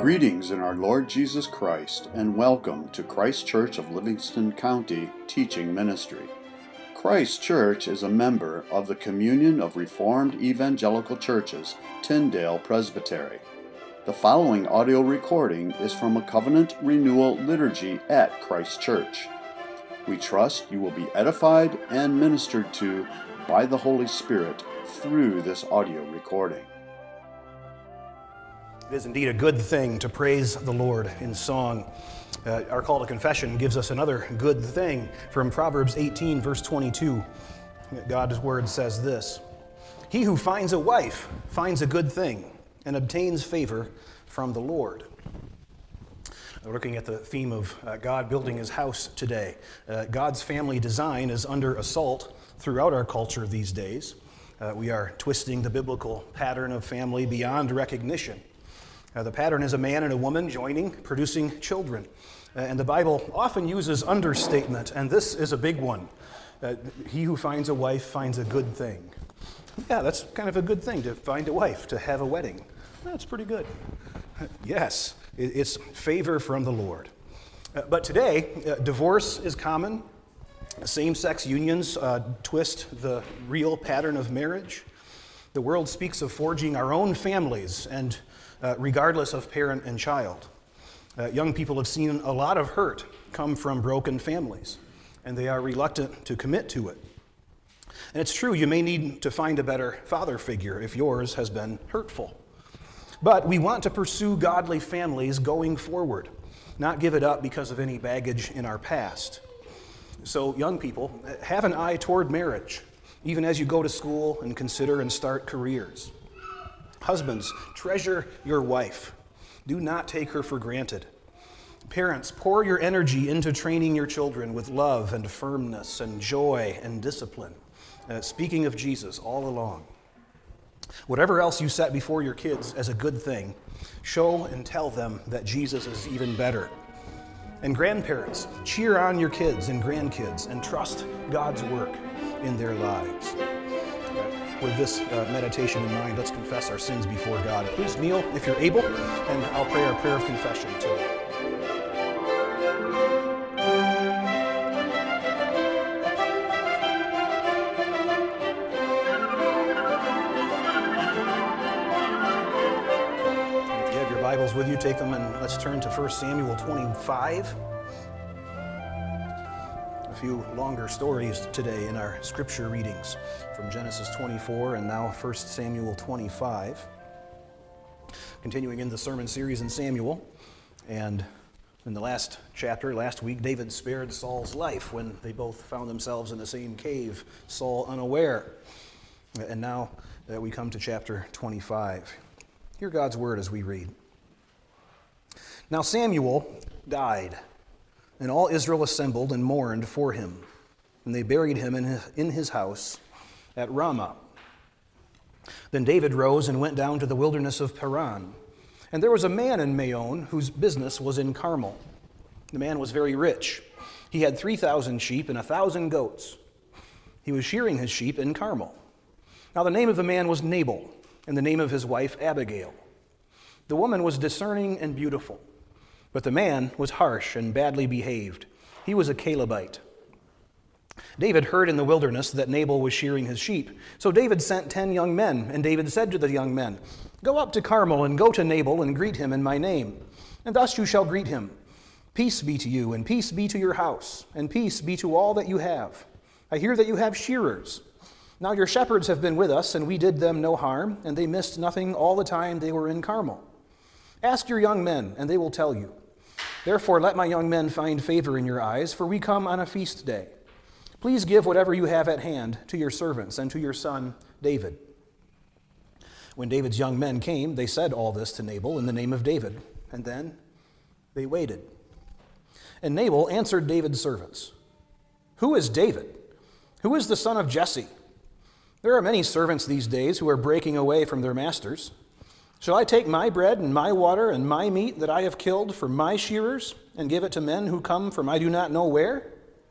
Greetings in our Lord Jesus Christ, and welcome to Christ Church of Livingston County Teaching Ministry. Christ Church is a member of the Communion of Reformed Evangelical Churches, Tyndale Presbytery. The following audio recording is from a covenant renewal liturgy at Christ Church. We trust you will be edified and ministered to by the Holy Spirit through this audio recording. It is indeed a good thing to praise the Lord in song. Our call to confession gives us another good thing from Proverbs 18, verse 22. God's word says this: "He who finds a wife finds a good thing and obtains favor from the Lord." We're looking at the theme of God building his house today. God's family design is under assault throughout our culture these days. We are twisting the biblical pattern of family beyond recognition. The pattern is a man and a woman joining, producing children. And the Bible often uses understatement, and this is a big one. He who finds a wife finds a good thing. Yeah, that's kind of a good thing, to find a wife, to have a wedding. That's pretty good. Yes, it's favor from the Lord. But today, divorce is common. Same-sex unions twist the real pattern of marriage. The world speaks of forging our own families, and regardless of parent and child. Young people have seen a lot of hurt come from broken families, and they are reluctant to commit to it. And it's true, you may need to find a better father figure if yours has been hurtful. But we want to pursue godly families going forward, not give it up because of any baggage in our past. So young people, have an eye toward marriage, even as you go to school and consider and start careers. Husbands, treasure your wife. Do not take her for granted. Parents, pour your energy into training your children with love and firmness and joy and discipline. Speaking of Jesus all along. Whatever else you set before your kids as a good thing, show and tell them that Jesus is even better. And grandparents, cheer on your kids and grandkids and trust God's work in their lives. With this meditation in mind, let's confess our sins before God. Please kneel if you're able, and I'll pray our prayer of confession today. If you have your Bibles with you, take them and let's turn to 1 Samuel 25. A few longer stories today in our scripture readings from Genesis 24 and now 1 Samuel 25. Continuing in the sermon series in Samuel, and in the last chapter, last week, David spared Saul's life when they both found themselves in the same cave, Saul unaware. And now we come to chapter 25. Hear God's word as we read. Now Samuel died, and all Israel assembled and mourned for him. And they buried him in his house at Ramah. Then David rose and went down to the wilderness of Paran. And there was a man in Maon whose business was in Carmel. The man was very rich. He had 3,000 sheep and 1,000 goats. He was shearing his sheep in Carmel. Now the name of the man was Nabal, and the name of his wife Abigail. The woman was discerning and beautiful, but the man was harsh and badly behaved. He was a Calebite. David heard in the wilderness that Nabal was shearing his sheep. So David sent 10 young men, and David said to the young men, "Go up to Carmel and go to Nabal and greet him in my name. And thus you shall greet him. Peace be to you, and peace be to your house, and peace be to all that you have. I hear that you have shearers. Now your shepherds have been with us, and we did them no harm, and they missed nothing all the time they were in Carmel. Ask your young men, and they will tell you. Therefore let my young men find favor in your eyes, for we come on a feast day. Please give whatever you have at hand to your servants and to your son David." When David's young men came, they said all this to Nabal in the name of David, and then they waited. And Nabal answered David's servants, "Who is David? Who is the son of Jesse? There are many servants these days who are breaking away from their masters. Shall I take my bread and my water and my meat that I have killed for my shearers and give it to men who come from I do not know where?"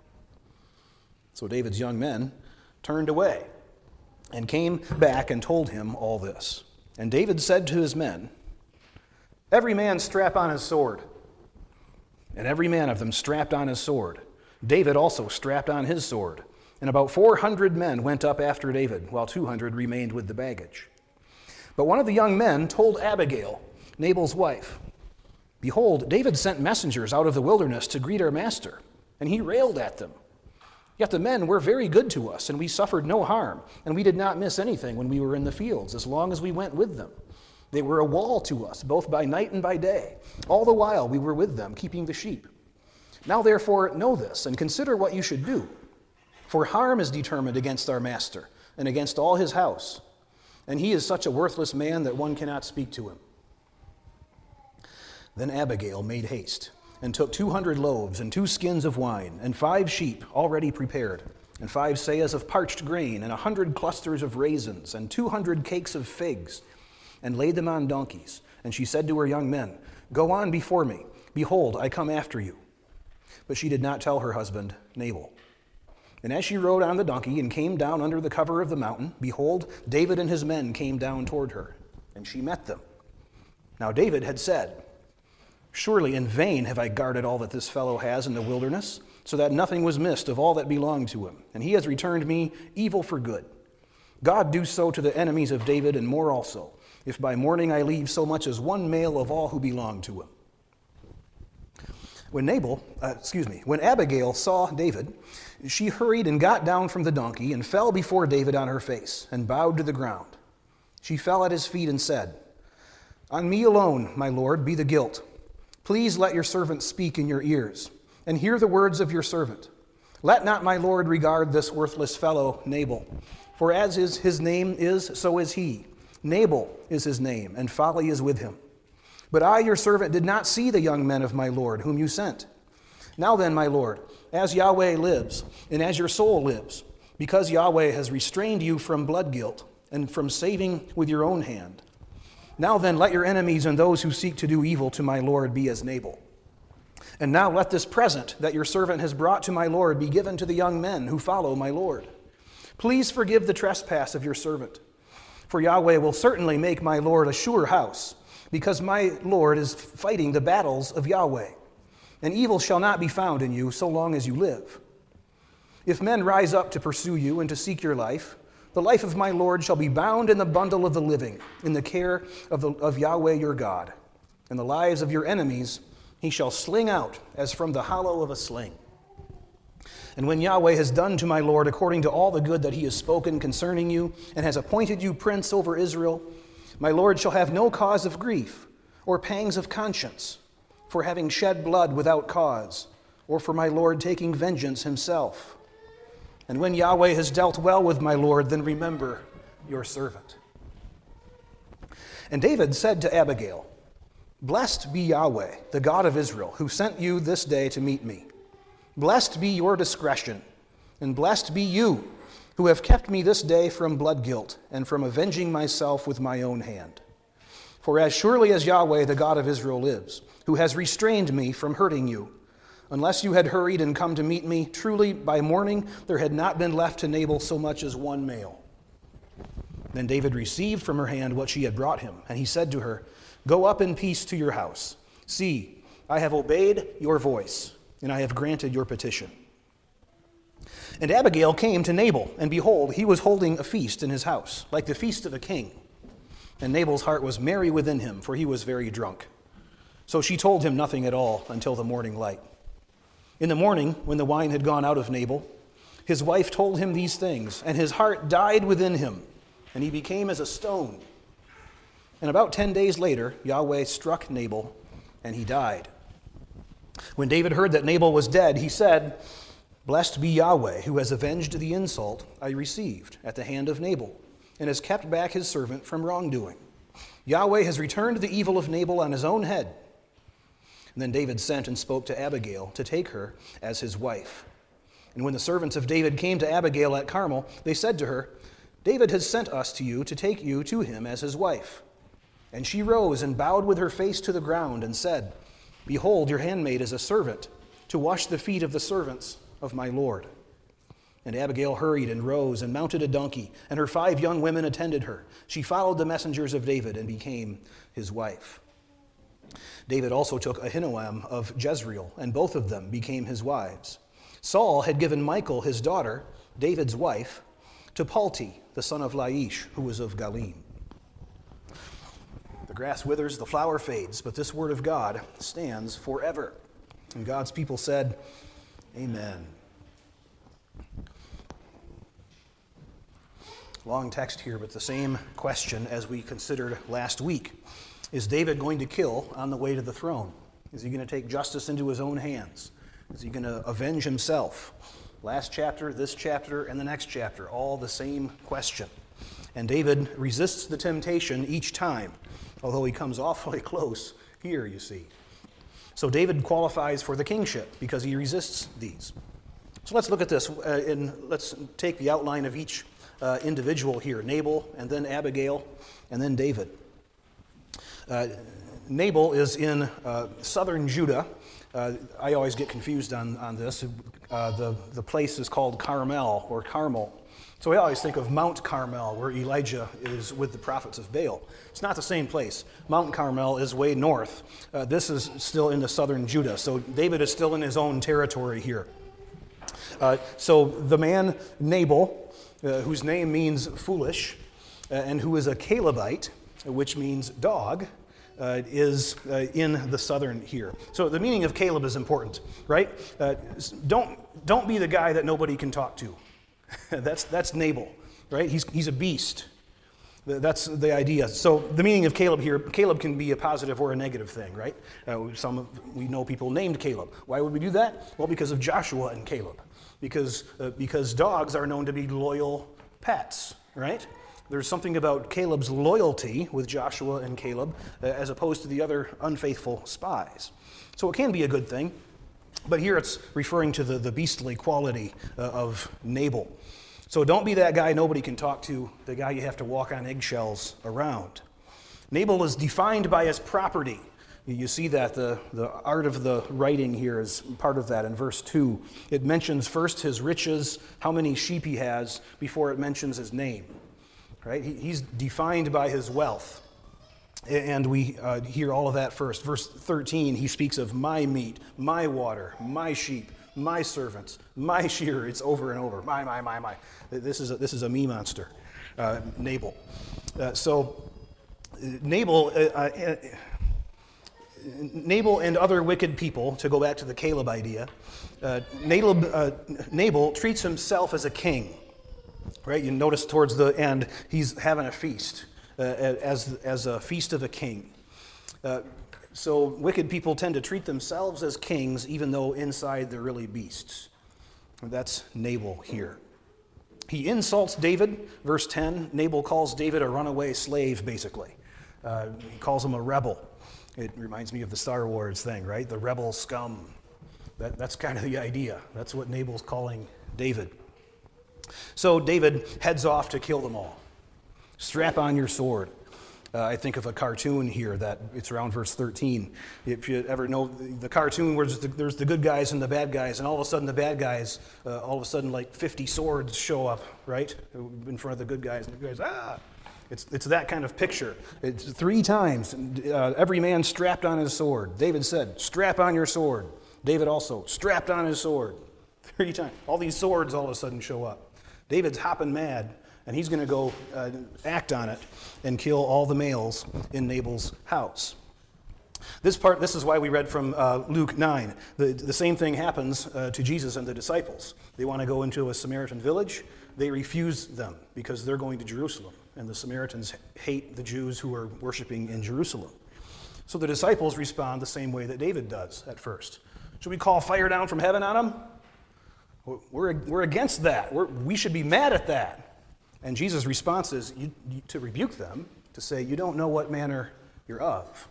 So David's young men turned away and came back and told him all this. And David said to his men, Every man strap on his sword. And every man of them strapped on his sword. David also strapped on his sword. And about 400 men went up after David, while 200 remained with the baggage. But one of the young men told Abigail, Nabal's wife, Behold, David sent messengers out of the wilderness to greet our master, and he railed at them. Yet the men were very good to us, and we suffered no harm, and we did not miss anything when we were in the fields, as long as we went with them. They were a wall to us, both by night and by day. All the while we were with them, keeping the sheep. Now therefore know this, and consider what you should do. For harm is determined against our master, and against all his house. And he is such a worthless man that one cannot speak to him. Then Abigail made haste, and took 200 loaves, and 2 skins of wine, and 5 sheep already prepared, and 5 seahs of parched grain, and 100 clusters of raisins, and 200 cakes of figs, and laid them on donkeys. And she said to her young men, Go on before me. Behold, I come after you. But she did not tell her husband, Nabal. And as she rode on the donkey and came down under the cover of the mountain, behold, David and his men came down toward her, and she met them. Now David had said, Surely in vain have I guarded all that this fellow has in the wilderness, so that nothing was missed of all that belonged to him, and he has returned me evil for good. God do so to the enemies of David, and more also, if by morning I leave so much as one male of all who belong to him. When Abigail saw David, she hurried and got down from the donkey and fell before David on her face and bowed to the ground. She fell at his feet and said, On me alone, my lord, be the guilt. Please let your servant speak in your ears, and hear the words of your servant. Let not my lord regard this worthless fellow, Nabal, for as his name is, so is he. Nabal is his name, and folly is with him. But I, your servant, did not see the young men of my lord, whom you sent. Now then, my lord, as Yahweh lives, and as your soul lives, because Yahweh has restrained you from blood guilt, and from saving with your own hand. Now then, let your enemies and those who seek to do evil to my lord be as Nabal. And now let this present that your servant has brought to my lord be given to the young men who follow my lord. Please forgive the trespass of your servant. For Yahweh will certainly make my lord a sure house, because my lord is fighting the battles of Yahweh. And evil shall not be found in you so long as you live. If men rise up to pursue you and to seek your life, the life of my lord shall be bound in the bundle of the living, in the care of Yahweh your God. And the lives of your enemies he shall sling out as from the hollow of a sling. And when Yahweh has done to my lord according to all the good that he has spoken concerning you, and has appointed you prince over Israel, my lord shall have no cause of grief or pangs of conscience for having shed blood without cause, or for my lord taking vengeance himself. And when Yahweh has dealt well with my lord, then remember your servant. And David said to Abigail, Blessed be Yahweh, the God of Israel, who sent you this day to meet me. Blessed be your discretion, and blessed be you, who have kept me this day from blood guilt, and from avenging myself with my own hand. For as surely as Yahweh, the God of Israel, lives, who has restrained me from hurting you, unless you had hurried and come to meet me, truly by morning there had not been left to Nabal so much as one male. Then David received from her hand what she had brought him, and he said to her, Go up in peace to your house. See, I have obeyed your voice, and I have granted your petition. And Abigail came to Nabal, and behold, he was holding a feast in his house, like the feast of a king. And Nabal's heart was merry within him, for he was very drunk. So she told him nothing at all until the morning light. In the morning, when the wine had gone out of Nabal, his wife told him these things, and his heart died within him, and he became as a stone. And about 10 days later, Yahweh struck Nabal, and he died. When David heard that Nabal was dead, he said, Blessed be Yahweh, who has avenged the insult I received at the hand of Nabal, and has kept back his servant from wrongdoing. Yahweh has returned the evil of Nabal on his own head. And then David sent and spoke to Abigail to take her as his wife. And when the servants of David came to Abigail at Carmel, they said to her, David has sent us to you to take you to him as his wife. And she rose and bowed with her face to the ground and said, Behold, your handmaid is a servant, to wash the feet of the servants of my lord. And Abigail hurried and rose and mounted a donkey, and her 5 young women attended her. She followed the messengers of David and became his wife. David also took Ahinoam of Jezreel, and both of them became his wives. Saul had given Michal, his daughter, David's wife, to Palti, the son of Laish, who was of Galim. The grass withers, the flower fades, but this word of God stands forever. And God's people said, Amen. Long text here, but the same question as we considered last week. Is David going to kill on the way to the throne? Is he going to take justice into his own hands? Is he going to avenge himself? Last chapter, this chapter, and the next chapter, all the same question. And David resists the temptation each time, although he comes awfully close here, you see. So David qualifies for the kingship because he resists these. So let's look at this, and let's take the outline of each individual here. Nabal, and then Abigail, and then David. Nabal is in southern Judah. I always get confused on this. The place is called Carmel or Carmel. So we always think of Mount Carmel, where Elijah is with the prophets of Baal. It's not the same place. Mount Carmel is way north. This is still into southern Judah. So David is still in his own territory here. So the man Nabal, whose name means foolish, and who is a Calebite, which means dog, is in the southern here. So the meaning of Caleb is important, right? Don't be the guy that nobody can talk to. That's Nabal, right? He's a beast. That's the idea. So the meaning of Caleb here, Caleb can be a positive or a negative thing, right? We know people named Caleb. Why would we do that? Well, because of Joshua and Caleb. Because dogs are known to be loyal pets, right? There's something about Caleb's loyalty with Joshua and Caleb as opposed to the other unfaithful spies. So it can be a good thing, but here it's referring to the beastly quality of Nabal. So don't be that guy nobody can talk to, the guy you have to walk on eggshells around. Nabal is defined by his property. You see that the art of the writing here is part of that in verse 2. It mentions first his riches, how many sheep he has, before it mentions his name. Right? He's defined by his wealth. And we hear all of that first. Verse 13, he speaks of my meat, my water, my sheep, my servants, my shearer. It's over and over. My. This is a me monster, Nabal. Nabal and other wicked people, to go back to the Caleb idea, Nabal treats himself as a king. Right? You notice towards the end, he's having a feast, as a feast of a king. So wicked people tend to treat themselves as kings, even though inside they're really beasts. That's Nabal here. He insults David. Verse 10, Nabal calls David a runaway slave, basically. He calls him a rebel. It reminds me of the Star Wars thing, right? The rebel scum. That's kind of the idea. That's what Nabal's calling David. So David heads off to kill them all. Strap on your sword. I think of a cartoon here that it's around verse 13. If you ever know the cartoon where there's the good guys and the bad guys, and all of a sudden the bad guys, like 50 swords show up, right, in front of the good guys, and the good guys, It's that kind of picture. It's 3 times, every man strapped on his sword. David said, strap on your sword. David also strapped on his sword. 3 times. All these swords all of a sudden show up. David's hopping mad, and he's going to go act on it and kill all the males in Nabal's house. This is why we read from Luke 9. The same thing happens to Jesus and the disciples. They want to go into a Samaritan village. They refuse them because they're going to Jerusalem, and the Samaritans hate the Jews who are worshiping in Jerusalem. So the disciples respond the same way that David does at first. Should we call fire down from heaven on them? We're against that. We should be mad at that. And Jesus' response is to rebuke them, to say, you don't know what manner you're of.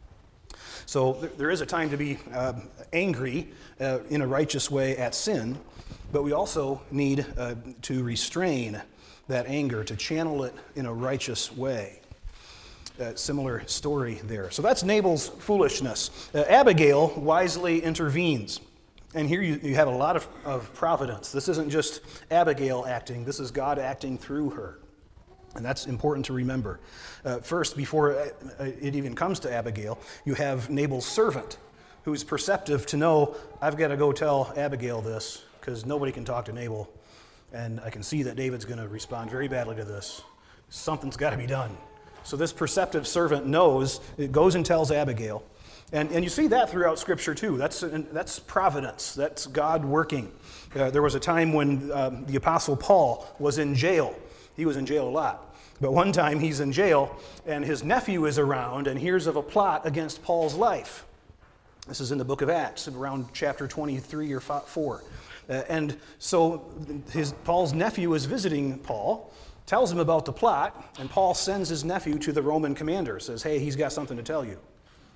So there is a time to be angry in a righteous way at sin, but we also need to restrain that anger, to channel it in a righteous way. Similar story there. So that's Nabal's foolishness. Abigail wisely intervenes. And here you have a lot of providence. This isn't just Abigail acting. This is God acting through her. And that's important to remember. First, before it even comes to Abigail, you have Nabal's servant, who's perceptive to know, I've got to go tell Abigail this, because nobody can talk to Nabal. And I can see that David's going to respond very badly to this. Something's got to be done. So this perceptive servant knows, it goes and tells Abigail. And you see that throughout Scripture too. That's providence. That's God working. There was a time when the Apostle Paul was in jail. He was in jail a lot. But one time he's in jail, and his nephew is around and hears of a plot against Paul's life. This is in the book of Acts, around chapter 23 or 4. And so Paul's nephew is visiting Paul, tells him about the plot, and Paul sends his nephew to the Roman commander, says, hey, he's got something to tell you.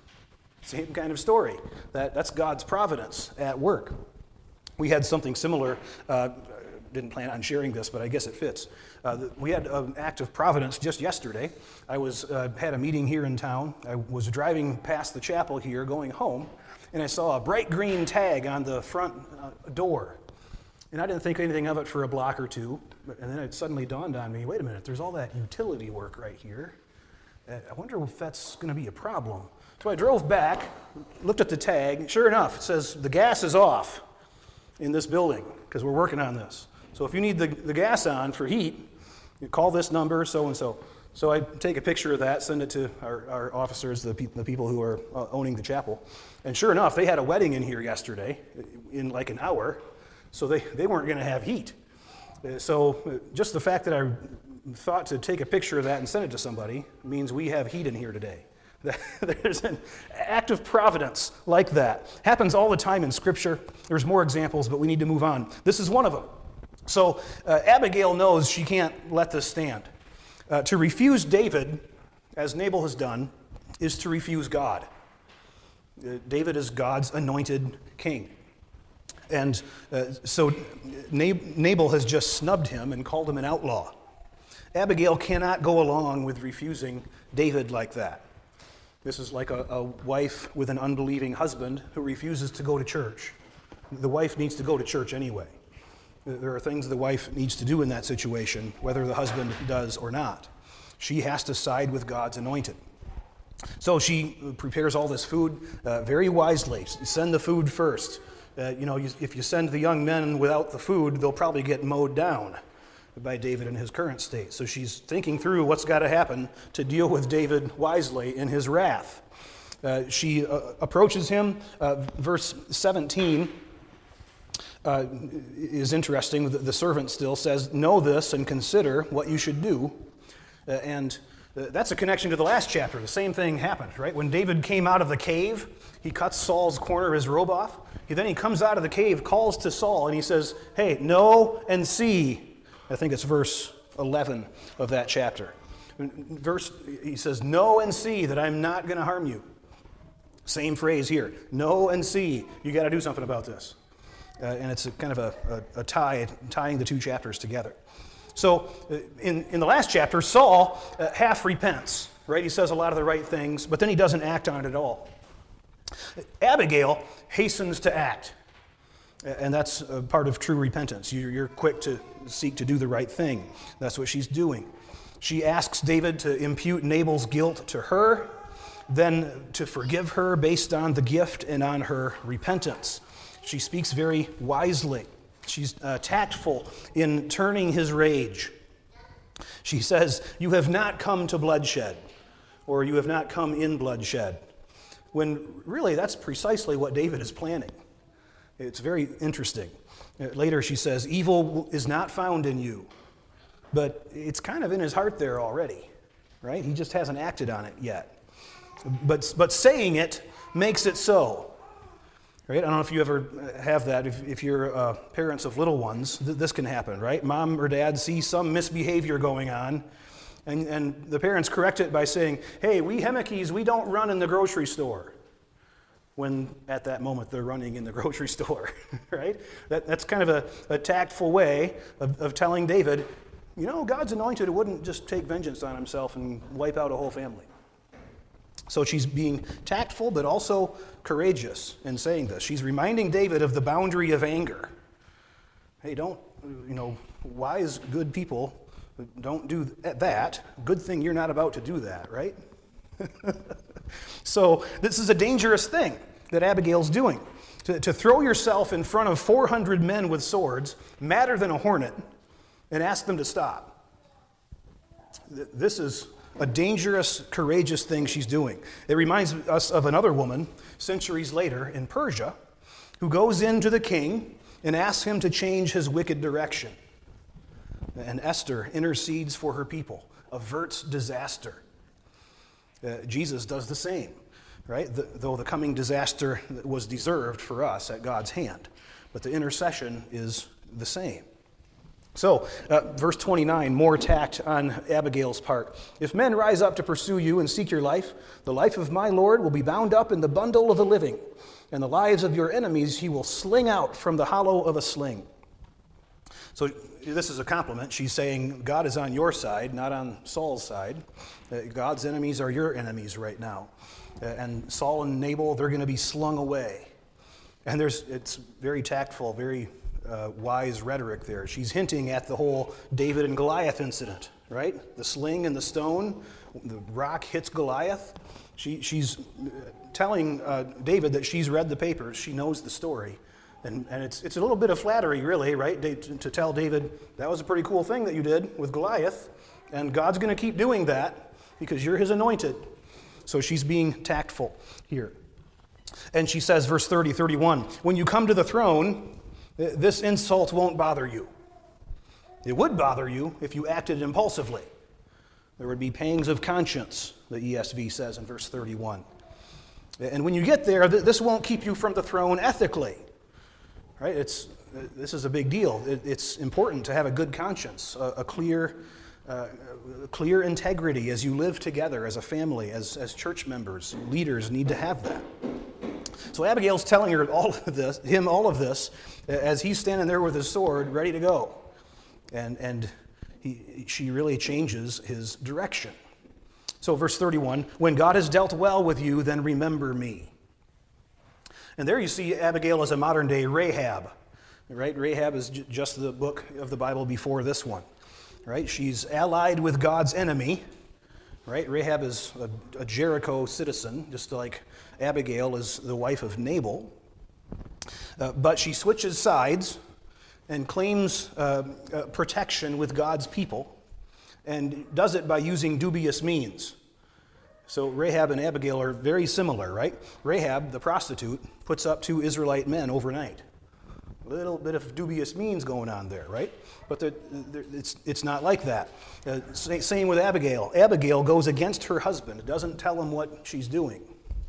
Same kind of story. That's God's providence at work. We had something similar. Didn't plan on sharing this, but I guess it fits. We had an act of providence just yesterday. I had a meeting here in town. I was driving past the chapel here, going home, and I saw a bright green tag on the front door. And I didn't think anything of it for a block or two, and then it suddenly dawned on me, wait a minute, there's all that utility work right here. I wonder if that's going to be a problem. So I drove back, looked at the tag. Sure enough, it says the gas is off in this building because we're working on this. So if you need the gas on for heat, you call this number, so-and-so. So I take a picture of that, send it to our officers, the people who are owning the chapel. And sure enough, they had a wedding in here yesterday in like an hour, so they weren't going to have heat. So just the fact that I thought to take a picture of that and send it to somebody means we have heat in here today. There's an act of providence like that. Happens all the time in Scripture. There's more examples, but we need to move on. This is one of them. So Abigail knows she can't let this stand. To refuse David, as Nabal has done, is to refuse God. David is God's anointed king. And so Nabal has just snubbed him and called him an outlaw. Abigail cannot go along with refusing David like that. This is like a wife with an unbelieving husband who refuses to go to church. The wife needs to go to church anyway. There are things the wife needs to do in that situation, whether the husband does or not. She has to side with God's anointed. So she prepares all this food very wisely. Send the food first. If you send the young men without the food, they'll probably get mowed down by David in his current state. So she's thinking through what's got to happen to deal with David wisely in his wrath. She approaches him. Verse 17 is interesting. The servant still says, know this and consider what you should do. And that's a connection to the last chapter. The same thing happened, right? When David came out of the cave, he cuts Saul's corner of his robe off. Then he comes out of the cave, calls to Saul, and he says, hey, know and see. I think it's verse 11 of that chapter. He says, know and see that I'm not going to harm you. Same phrase here. Know and see. You got to do something about this. And it's a kind of a tying the two chapters together. So in the last chapter, Saul half repents, right? He says a lot of the right things, but then he doesn't act on it at all. Abigail hastens to act. And that's a part of true repentance. You're quick to seek to do the right thing. That's what she's doing. She asks David to impute Nabal's guilt to her, then to forgive her based on the gift and on her repentance. She speaks very wisely. She's tactful in turning his rage. She says, you have not come to bloodshed, or you have not come in bloodshed, when really that's precisely what David is planning. It's very interesting. Later she says, evil is not found in you. But it's kind of in his heart there already, right? He just hasn't acted on it yet. But saying it makes it so. Right? I don't know if you ever have that. If you're parents of little ones, this can happen, right? Mom or dad see some misbehavior going on, and the parents correct it by saying, hey, we Hemekis, we don't run in the grocery store. When at that moment they're running in the grocery store, right? That's kind of a tactful way of telling David, God's anointed wouldn't just take vengeance on himself and wipe out a whole family. So she's being tactful but also courageous in saying this. She's reminding David of the boundary of anger. Hey, wise, good people Don't do that. Good thing you're not about to do that, right? So this is a dangerous thing that Abigail's doing. To throw yourself in front of 400 men with swords, madder than a hornet, and ask them to stop. This is a dangerous, courageous thing she's doing. It reminds us of another woman, centuries later, in Persia, who goes into the king and asks him to change his wicked direction. And Esther intercedes for her people, averts disaster. Jesus does the same, right? Though the coming disaster was deserved for us at God's hand. But the intercession is the same. So, verse 29, more tact on Abigail's part. If men rise up to pursue you and seek your life, the life of my Lord will be bound up in the bundle of the living, and the lives of your enemies he will sling out from the hollow of a sling. So this is a compliment. She's saying God is on your side, not on Saul's side. God's enemies are your enemies right now. And Saul and Nabal, they're going to be slung away. And it's very tactful, very wise rhetoric there. She's hinting at the whole David and Goliath incident, right? The sling and the stone, the rock hits Goliath. She's telling David that she's read the papers, she knows the story. And it's a little bit of flattery, really, right, to tell David, that was a pretty cool thing that you did with Goliath, and God's going to keep doing that because you're his anointed. So she's being tactful here. And she says, verse 30, 31, when you come to the throne, this insult won't bother you. It would bother you if you acted impulsively. There would be pangs of conscience, the ESV says in verse 31. And when you get there, this won't keep you from the throne ethically. Right? This is a big deal. It's important to have a good conscience, a clear integrity as you live together as a family, as church members. Leaders need to have that. So Abigail's telling him all of this, as he's standing there with his sword, ready to go, and she really changes his direction. So verse 31: when God has dealt well with you, then remember me. And there you see Abigail as a modern-day Rahab, right? Rahab is just the book of the Bible before this one, right? She's allied with God's enemy, right? Rahab is a Jericho citizen, just like Abigail is the wife of Nabal. But she switches sides and claims protection with God's people, and does it by using dubious means. So Rahab and Abigail are very similar, right? Rahab, the prostitute, puts up 2 Israelite men overnight. A little bit of dubious means going on there, right? But it's not like that. Same with Abigail. Abigail goes against her husband, doesn't tell him what she's doing.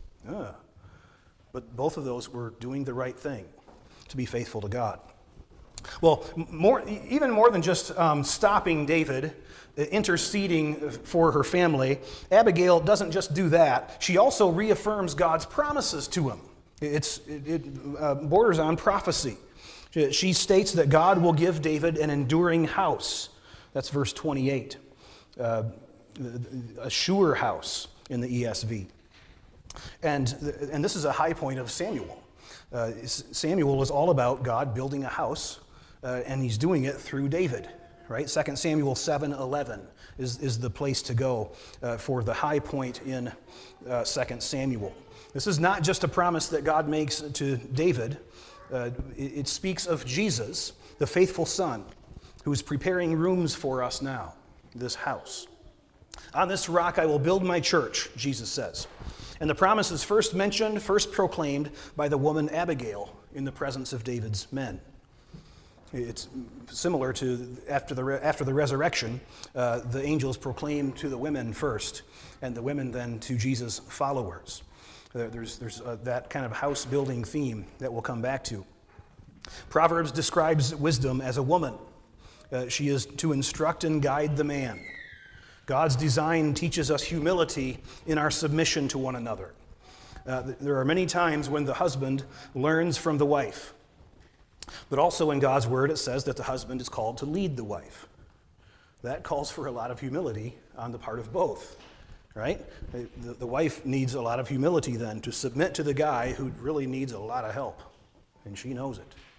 But both of those were doing the right thing, to be faithful to God. Well, even more than just stopping David, interceding for her family, Abigail doesn't just do that. She also reaffirms God's promises to him. It borders on prophecy. She states that God will give David an enduring house. That's verse 28. A sure house in the ESV. And this is a high point of Samuel. Samuel is all about God building a house, and he's doing it through David. Right? 2 Samuel 7:11 is the place to go for the high point in 2 Samuel. This is not just a promise that God makes to David. It speaks of Jesus, the faithful Son, who is preparing rooms for us now, this house. On this rock I will build my church, Jesus says. And the promise is first mentioned, first proclaimed by the woman Abigail in the presence of David's men. It's similar to after the resurrection, the angels proclaim to the women first, and the women then to Jesus' followers. There's that kind of house-building theme that we'll come back to. Proverbs describes wisdom as a woman. She is to instruct and guide the man. God's design teaches us humility in our submission to one another. There are many times when the husband learns from the wife. But also in God's word, it says that the husband is called to lead the wife. That calls for a lot of humility on the part of both, right? The wife needs a lot of humility then to submit to the guy who really needs a lot of help, and she knows it.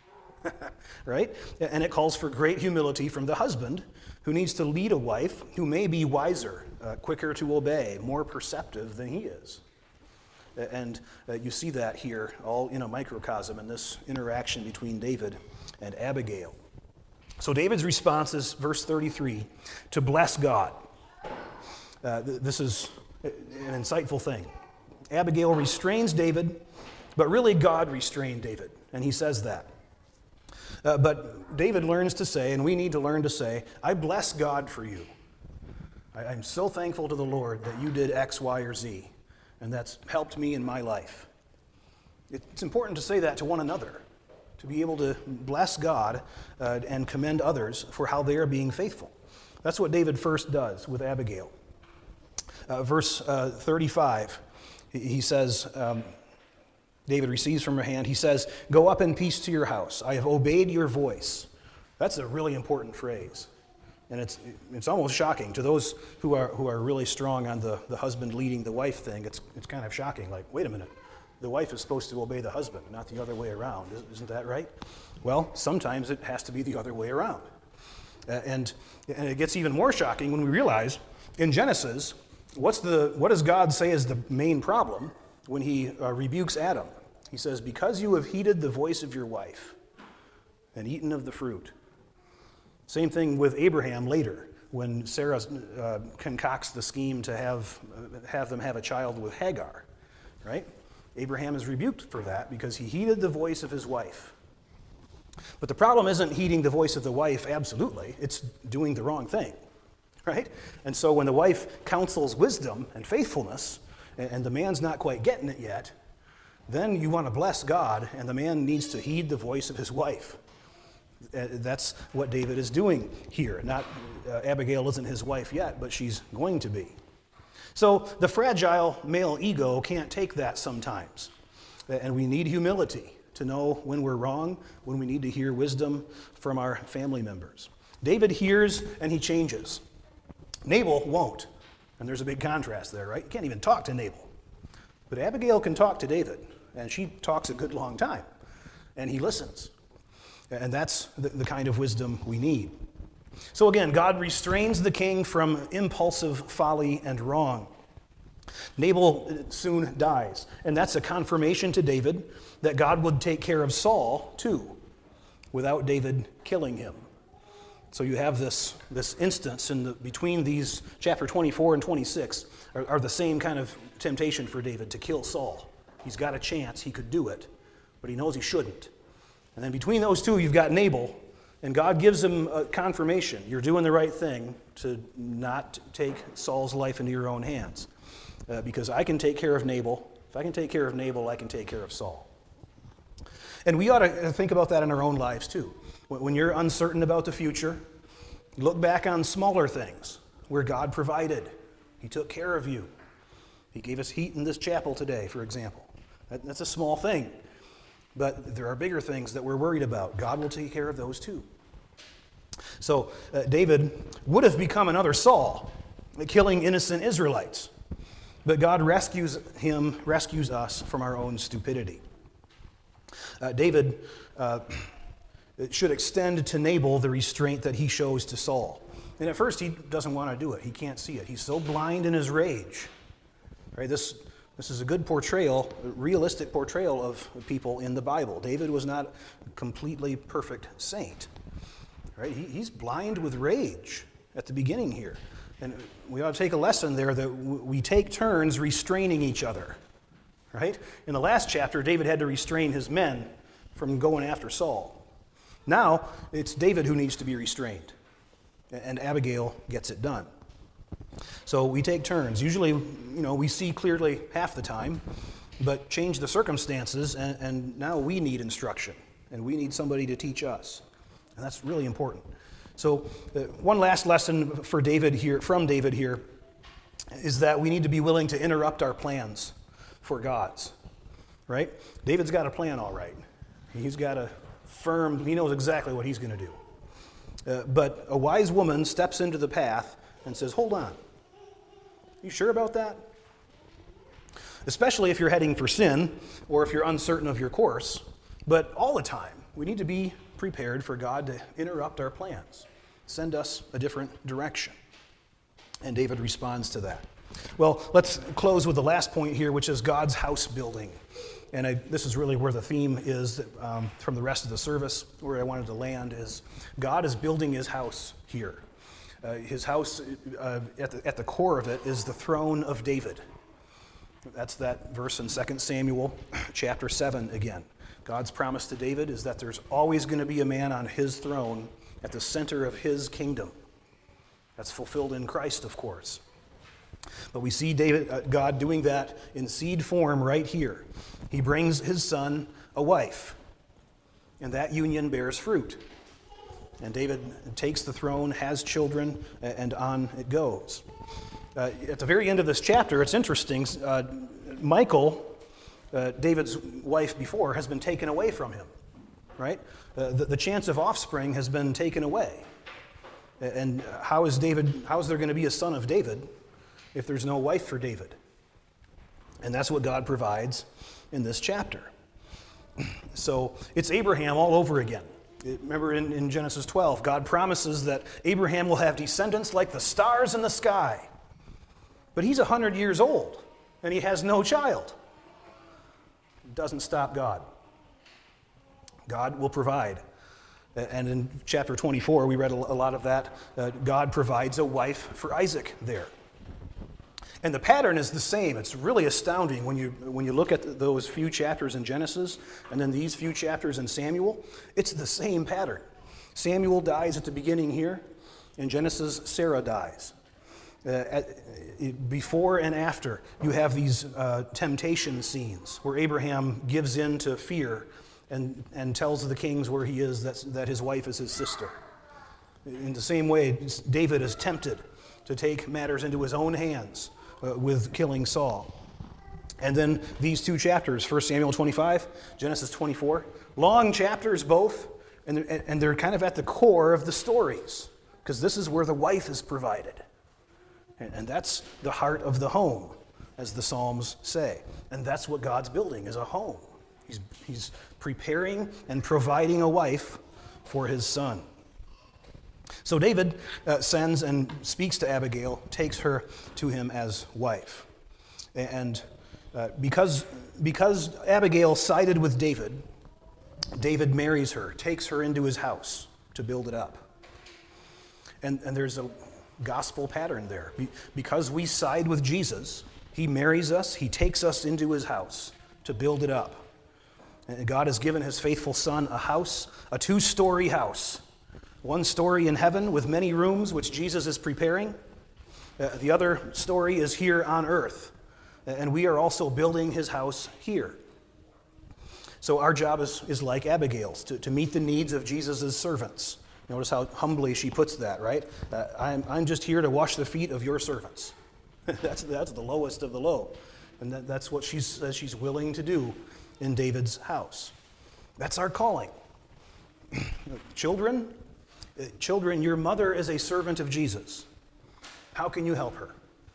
right? And it calls for great humility from the husband who needs to lead a wife who may be wiser, quicker to obey, more perceptive than he is. And you see that here all in a microcosm in this interaction between David and Abigail. So David's response is, verse 33, to bless God. This is an insightful thing. Abigail restrains David, but really God restrained David, and he says that. But David learns to say, and we need to learn to say, I bless God for you. I'm so thankful to the Lord that you did X, Y, or Z, and that's helped me in my life. It's important to say that to one another, to be able to bless God and commend others for how they are being faithful. That's what David first does with Abigail. Verse 35, he says, David receives from her hand, he says, go up in peace to your house. I have obeyed your voice. That's a really important phrase. And it's almost shocking to those who are really strong on the husband leading the wife thing. It's kind of shocking. Like, wait a minute, the wife is supposed to obey the husband, not the other way around. Isn't that right? Well, sometimes it has to be the other way around. And it gets even more shocking when we realize in Genesis, what does God say is the main problem when he rebukes Adam? He says, because you have heeded the voice of your wife and eaten of the fruit. Same thing with Abraham later, when Sarah concocts the scheme to have them have a child with Hagar, right? Abraham is rebuked for that because he heeded the voice of his wife. But the problem isn't heeding the voice of the wife absolutely, it's doing the wrong thing, right? And so when the wife counsels wisdom and faithfulness, and the man's not quite getting it yet, then you want to bless God, and the man needs to heed the voice of his wife. That's what David is doing here. Not Abigail isn't his wife yet, but she's going to be. So the fragile male ego can't take that sometimes. And we need humility to know when we're wrong, when we need to hear wisdom from our family members. David hears and he changes. Nabal won't. And there's a big contrast there, right? You can't even talk to Nabal. But Abigail can talk to David, and she talks a good long time. And he listens. And that's the kind of wisdom we need. So again, God restrains the king from impulsive folly and wrong. Nabal soon dies, and that's a confirmation to David that God would take care of Saul too, without David killing him. So you have this instance between these chapter 24 and 26 are the same kind of temptation for David to kill Saul. He's got a chance, he could do it, but he knows he shouldn't. And then between those two, you've got Nabal, and God gives him a confirmation. You're doing the right thing to not take Saul's life into your own hands. Because I can take care of Nabal. If I can take care of Nabal, I can take care of Saul. And we ought to think about that in our own lives too. When you're uncertain about the future, look back on smaller things where God provided. He took care of you. He gave us heat in this chapel today, for example. That's a small thing. But there are bigger things that we're worried about. God will take care of those too. So David would have become another Saul, killing innocent Israelites. But God rescues us from our own stupidity. David should extend to Nabal the restraint that he shows to Saul. And at first he doesn't want to do it. He can't see it. He's so blind in his rage. Right? This is a good portrayal, a realistic portrayal of people in the Bible. David was not a completely perfect saint. Right? He's blind with rage at the beginning here. And we ought to take a lesson there that we take turns restraining each other. Right? In the last chapter, David had to restrain his men from going after Saul. Now, it's David who needs to be restrained. And Abigail gets it done. So we take turns. Usually, we see clearly half the time, but change the circumstances, and now we need instruction, and we need somebody to teach us. And that's really important. So one last lesson from David here is that we need to be willing to interrupt our plans for God's, right? David's got a plan all right. He's got he knows exactly what he's going to do. But a wise woman steps into the path and says, hold on. You sure about that? Especially if you're heading for sin or if you're uncertain of your course. But all the time, we need to be prepared for God to interrupt our plans, send us a different direction. And David responds to that. Well, let's close with the last point here, which is God's house building. And this is really where the theme is from the rest of the service. Where I wanted to land is God is building his house here. His house, at the core of it, is the throne of David. That's that verse in 2 Samuel chapter 7 again. God's promise to David is that there's always going to be a man on his throne at the center of his kingdom. That's fulfilled in Christ, of course. But we see God doing that in seed form right here. He brings his son a wife, and that union bears fruit. And David takes the throne, has children, and on it goes. At the very end of this chapter, it's interesting. Michal, David's wife before, has been taken away from him, right? The chance of offspring has been taken away. And how is there going to be a son of David if there's no wife for David? And that's what God provides in this chapter. So it's Abraham all over again. Remember in Genesis 12, God promises that Abraham will have descendants like the stars in the sky. But he's 100 years old, and he has no child. It doesn't stop God. God will provide. And in chapter 24, we read a lot of that. God provides a wife for Isaac there. And the pattern is the same. It's really astounding when you look at those few chapters in Genesis and then these few chapters in Samuel. It's the same pattern. Samuel dies at the beginning here. In Genesis, Sarah dies. Before and after, you have these temptation scenes where Abraham gives in to fear and tells the kings where he is that his wife is his sister. In the same way, David is tempted to take matters into his own hands with killing Saul. And then these two chapters, 1 Samuel 25, Genesis 24, long chapters both, and they're kind of at the core of the stories, because this is where the wife is provided. And that's the heart of the home, as the Psalms say. And that's what God's building, is a home. He's preparing and providing a wife for his son. So David sends and speaks to Abigail, takes her to him as wife. And because Abigail sided with David, David marries her, takes her into his house to build it up. And there's a gospel pattern there. Because we side with Jesus, he marries us, he takes us into his house to build it up. And God has given his faithful son a house, a 2-story house. One story in heaven with many rooms, which Jesus is preparing. The other story is here on earth. And we are also building his house here. So our job is like Abigail's, to meet the needs of Jesus' servants. Notice how humbly she puts that, right? I'm just here to wash the feet of your servants. That's the lowest of the low. And that's what she says she's willing to do in David's house. That's our calling. Children, your mother is a servant of Jesus. How can you help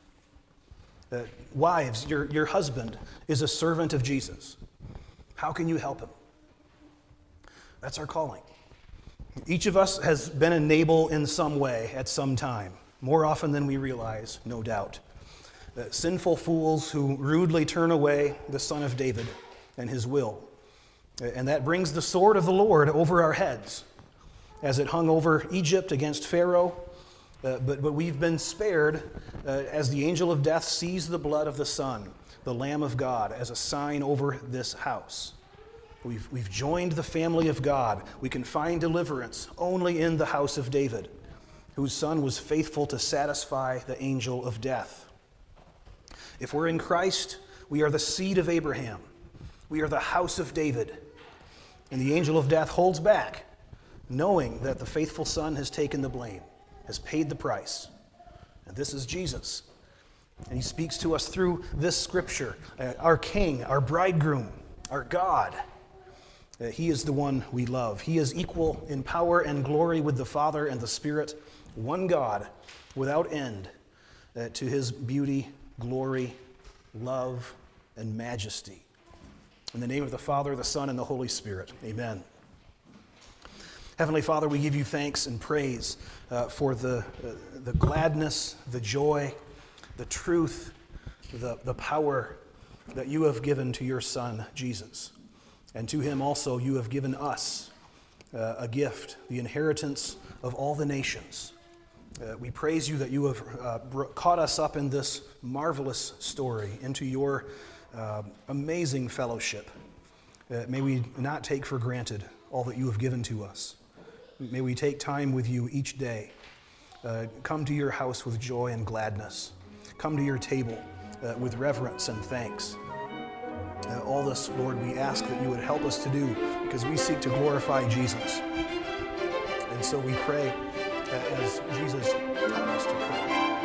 her? Wives, your husband is a servant of Jesus. How can you help him? That's our calling. Each of us has been a Nabal in some way at some time, more often than we realize, no doubt. Sinful fools who rudely turn away the Son of David and his will. And that brings the sword of the Lord over our heads, as it hung over Egypt against Pharaoh. But we've been spared as the angel of death sees the blood of the Son, the Lamb of God, as a sign over this house. We've joined the family of God. We can find deliverance only in the house of David, whose son was faithful to satisfy the angel of death. If we're in Christ, we are the seed of Abraham. We are the house of David. And the angel of death holds back, knowing that the faithful Son has taken the blame, has paid the price. And this is Jesus. And he speaks to us through this scripture, our King, our bridegroom, our God. He is the one we love. He is equal in power and glory with the Father and the Spirit, one God without end, to his beauty, glory, love, and majesty. In the name of the Father, the Son, and the Holy Spirit, amen. Heavenly Father, we give you thanks and praise for the gladness, the joy, the truth, the power that you have given to your Son, Jesus. And to him also you have given us a gift, the inheritance of all the nations. We praise you that you have caught us up in this marvelous story into your amazing fellowship. May we not take for granted all that you have given to us. May we take time with you each day. Come to your house with joy and gladness. Come to your table with reverence and thanks. All this, Lord, we ask that you would help us to do because we seek to glorify Jesus. And so we pray as Jesus taught us to pray.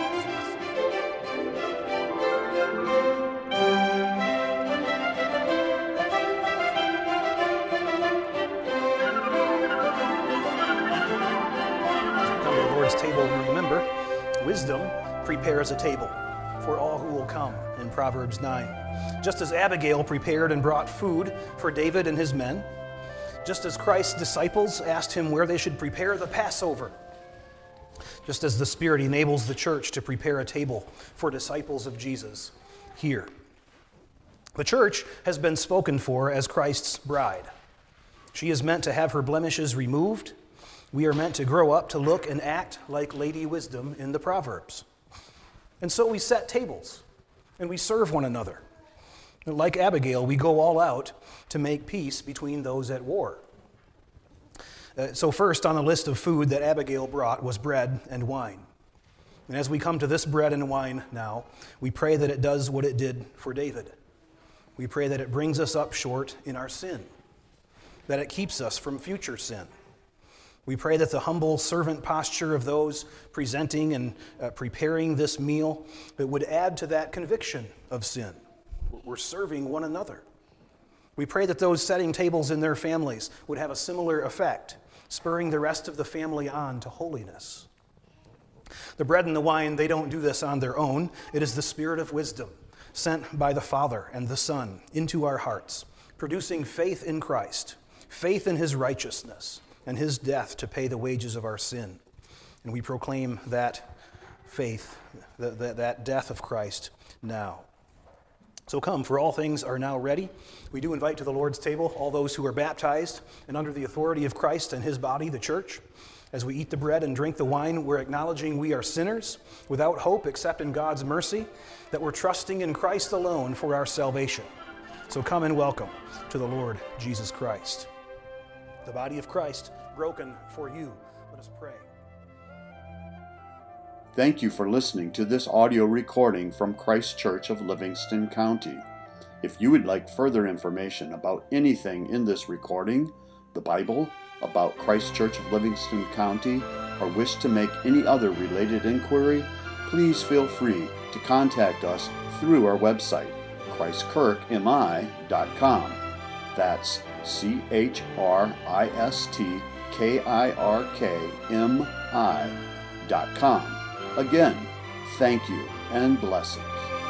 Table, remember, wisdom prepares a table for all who will come in Proverbs 9. Just as Abigail prepared and brought food for David and his men, just as Christ's disciples asked him where they should prepare the Passover, just as the Spirit enables the church to prepare a table for disciples of Jesus here. The church has been spoken for as Christ's bride. She is meant to have her blemishes removed. We are meant to grow up to look and act like Lady Wisdom in the Proverbs. And so we set tables and we serve one another. And like Abigail, we go all out to make peace between those at war. So first on the list of food that Abigail brought was bread and wine. And as we come to this bread and wine now, we pray that it does what it did for David. We pray that it brings us up short in our sin, that it keeps us from future sin. We pray that the humble servant posture of those presenting and preparing this meal that would add to that conviction of sin. We're serving one another. We pray that those setting tables in their families would have a similar effect, spurring the rest of the family on to holiness. The bread and the wine, they don't do this on their own. It is the Spirit of wisdom sent by the Father and the Son into our hearts, producing faith in Christ, faith in his righteousness, and his death to pay the wages of our sin. And we proclaim that faith, that death of Christ now. So come, for all things are now ready. We do invite to the Lord's table all those who are baptized and under the authority of Christ and his body, the church. As we eat the bread and drink the wine, we're acknowledging we are sinners without hope except in God's mercy, that we're trusting in Christ alone for our salvation. So come and welcome to the Lord Jesus Christ. The body of Christ broken for you. Let us pray. Thank you for listening to this audio recording from Christ Church of Livingston County. If you would like further information about anything in this recording, the Bible, about Christ Church of Livingston County, or wish to make any other related inquiry, please feel free to contact us through our website, christkirkmi.com. That's CHRISTKIRKMI.com. Again, thank you and blessings.